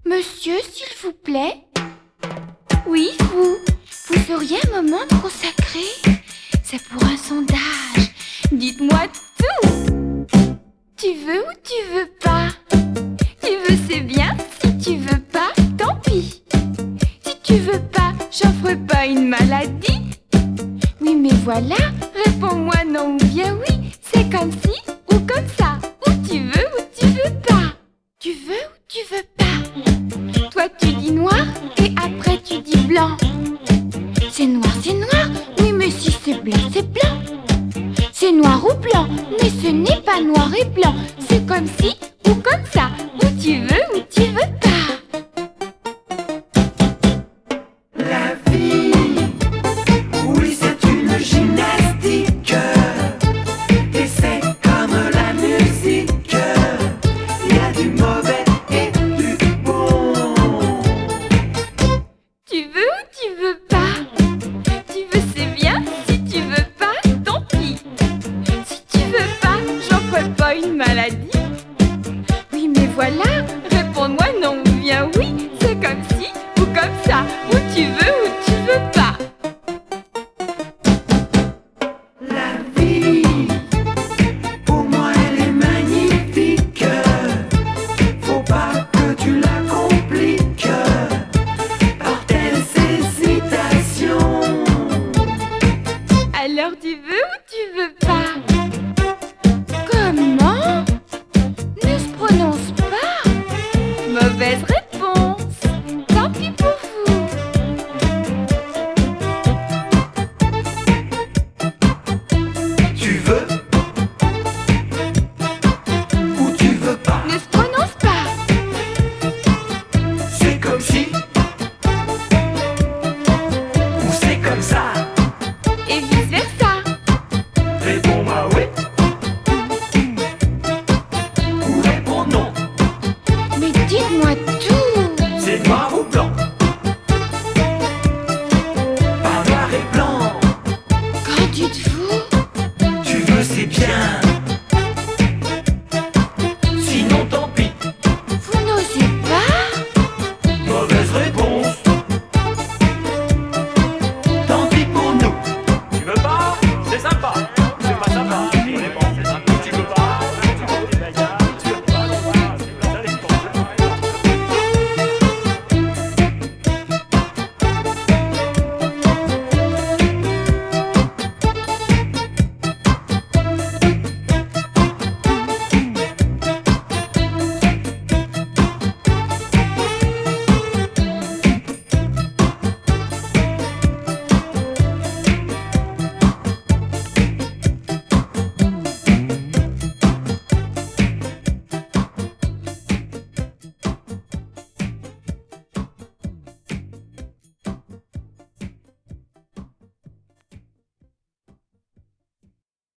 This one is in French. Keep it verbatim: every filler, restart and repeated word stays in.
Monsieur, s'il vous plaît? Oui, vous. Vous auriez un moment à me consacrer? C'est pour un sondage. Dites-moi tout. Tu veux ou tu veux pas? Tu veux, c'est bien. Si tu veux pas, tant pis. Si tu veux pas, j'offre pas une maladie. Oui, mais voilà, réponds-moi non ou bien oui. C'est comme si ou comme ça. Ou tu veux ou tu veux pas. Tu veux ou tu veux pas? Toi tu dis noir et après tu dis blanc. C'est noir, c'est noir. Oui, mais si c'est blanc, c'est blanc. C'est noir ou blanc, mais ce n'est pas noir et blanc. C'est comme si ou comme ça. Ou tu veux ou tu veux pas. La vie, oui, c'est une gymnastique. Et c'est comme la musique. Il y a du mauvais et du bon. Tu veux ou tu veux pas? Tu veux, c'est bien. Si tu veux pas, tant pis. Si tu veux pas, j'offre pas une maladie. Oui, mais voilà, réponds-moi non ou bien oui. C'est comme si ou comme ça. Ou tu veux ou tu veux pas. La vie, pour moi, elle est magnifique. Faut pas que tu la compliques par tes hésitations. Alors tu veux ou tu veux pas? Comment? Ne se prononce pas. Mauvaise réponse. Tant pis pour vous. Tu veux ou tu veux pas? Ne se prononce pas. C'est comme si ou c'est comme ça. Et vice versa. Réponds-moi oui ou réponds non. Mais dites-moi tout. C'est noir ou blanc?